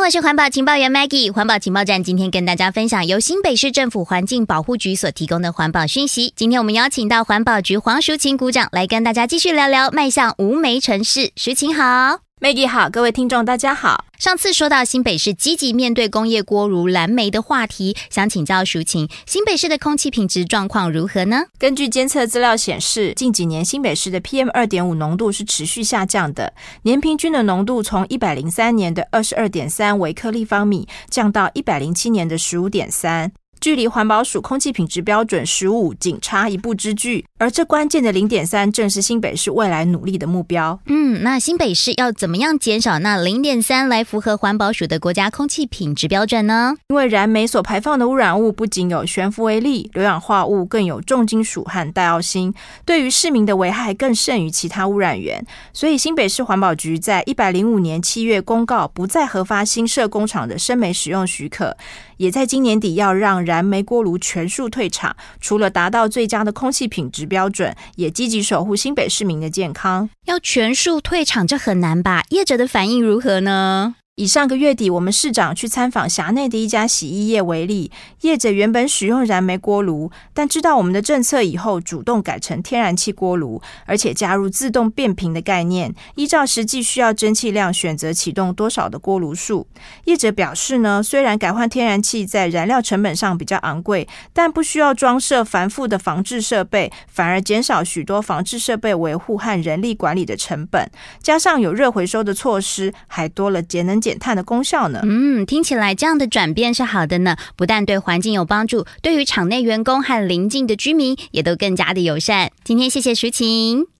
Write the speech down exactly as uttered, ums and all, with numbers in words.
我是环保情报员 Maggie。 环保情报站今天跟大家分享由新北市政府环境保护局所提供的环保讯息。今天我们邀请到环保局黄淑琴股长来跟大家继续聊聊迈向无煤城市。淑琴好。 Maggie 好，各位听众大家好。 上次说到新北市积极面对工业锅炉燃煤的话题，想请教淑琴，新北市的空气品质状况如何呢？ 根据监测资料显示，近几年新北市的 P M 二点五 浓度是持续下降的，年平均的浓度从一百零三年的 二十二点三 微克立方米降到一百零七年的 十五点三，距离环保署空气品质标准十五仅差一步之距，而这关键的 零点三 正是新北市未来努力的目标。 嗯，那新北市要怎么样减少那 零点三 来符合环保署的国家空气品质标准呢？ 因为燃煤所排放的污染物不仅有悬浮微粒、硫氧化物，更有重金属和戴奥辛，对于市民的危害更甚于其他污染源。所以新北市环保局在一百零五年七月公告不再核发新设工厂的生煤使用许可，也在今年底要让燃煤锅炉全数退场，除了达到最佳的空气品质标准，也积极守护新北市民的健康。 要全数退场这很难吧？业者的反应如何呢？ 以上个月底我们市长去参访辖内的一家洗衣业为例，业者原本使用燃煤锅炉，但知道我们的政策以后，主动改成天然气锅炉，而且加入自动变频的概念，依照实际需要蒸汽量选择启动多少的锅炉数。业者表示呢，虽然改换天然气在燃料成本上比较昂贵，但不需要装设繁复的防治设备，反而减少许多防治设备维护和人力管理的成本，加上有热回收的措施，还多了节能减碳的功效呢。 嗯，听起来这样的转变是好的呢，不但对环境有帮助，对于场内员工和邻近的居民也都更加的友善。今天谢谢淑琴。